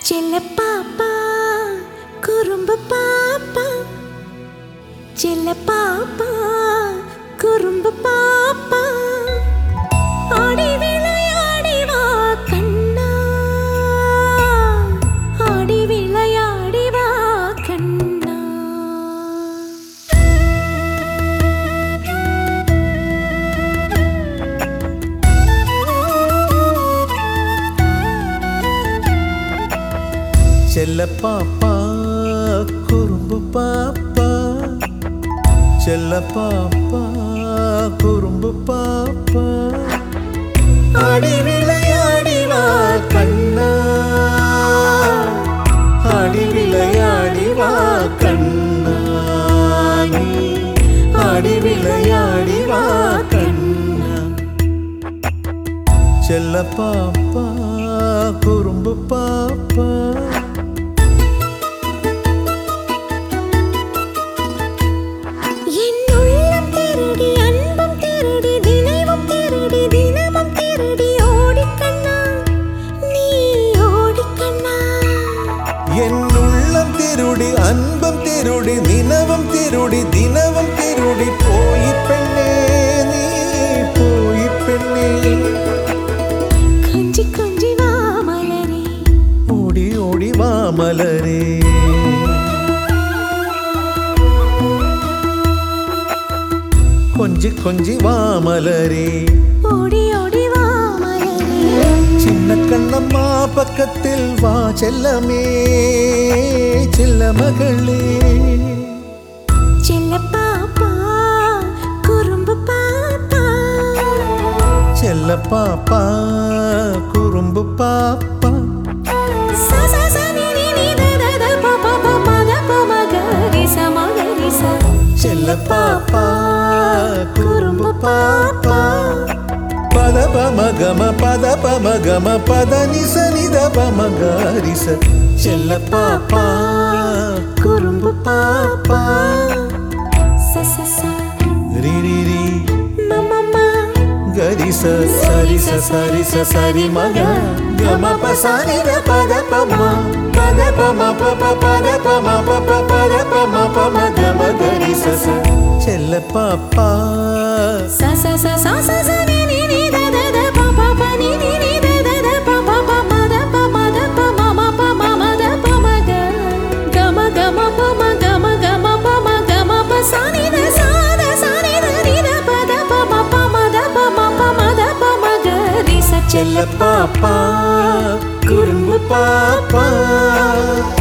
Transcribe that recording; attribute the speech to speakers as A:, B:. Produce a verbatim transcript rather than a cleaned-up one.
A: ചെല്ലപ്പാപ്പാ കുറുമ്പ് പാപ്പാ ചെല്ലപ്പാപ്പാ കുറുമ്പ് പാപ്പാ ആടി വിളയാടി വാ കണ്ണാ ആടി വിളയാടി വാ കണ്ണാ
B: ചെല്ലപ്പാപ്പാ കുറുമ്പ് പാപ്പാ ചെല്ലപ്പാപ്പാ കുറുമ്പ് പാപ്പാ ആടി വിളയാടി വാ കണ്ണാ ആടി വിളയാടി വാ കണ്ണാ ആടി വിളയാടി വാ കണ്ണാ ചെല്ലപ്പാപ്പാ കുറുമ്പ് പാപ്പാ എന്നുള്ളം തിരുടി അൻപം തിരുടി ദിനവും തിരുടി ദിനവും തിരുടി പോയി പെണ്ണേ നീ പോയി പെണ്ണേ
A: കൊഞ്ചി കൊഞ്ചി വാ മലരേ
B: ഓടി ഓടി വാ മലരേ കൊഞ്ചി കൊഞ്ചി വാ മലരേ
A: ഓടി ഓടി വാ മലരേ
B: ചിന്ന കണ്ണമ്മ പക്കത്തിൽ വാ ചെല്ലമേ ചെല്ലമകളേ
A: ചെല്ലപ്പാപ്പാ കുറുമ്പ് പാപ്പാ
B: ചെല്ലപ്പാപ്പാ കുറുമ്പ് പാപ്പാ
A: സ സ സ നി നി നി ദ ദ ദ പ പ പ മ ദ പ മ ഗ രി സ മ ഗ രി സ
B: ചെല്ലപ്പാപ്പാ കുറുമ്പ് പാപ്പാ പദ പമ ഗമ പദ പമ ഗമ പദ നിസ നിദ പമ ഗരിസ ചെല്ലപ്പാപ്പാ കുറുമ്പ് പാപ്പാ
A: സ സ സ
B: രി രി രി
A: മ മ മ
B: ഗരിസ സരിസ സരിസ സരി മഗ ഗമ പ സ നിദ പദ പമ പദ പമ പ പ പദ പമ പ പ പദ പമ പമ ഗമ ഗരിസ സ ചെല്ലപ്പാപ്പാ
A: സ സ സ സ സ സ നി നി നി ദ ദ ദ പ പ പ നി നി നി ദ ദ ദ പ പ പ മ ദ പ മ ദ പ മ മ പ മ മ ദ പ മ ഗ ഗ മ ഗ മ പ മ ഗ മ ഗ മ പ മ ഗ മ പ സ നി ദ സ ദ സ നി ദ നി ദ പ ദ പ മ പ മ ദ പ മ പ മ ദ പ മ ഗ രി സ
B: ചെല്ലപ്പാപ്പാ കുറുമ്പ് പാപ്പാ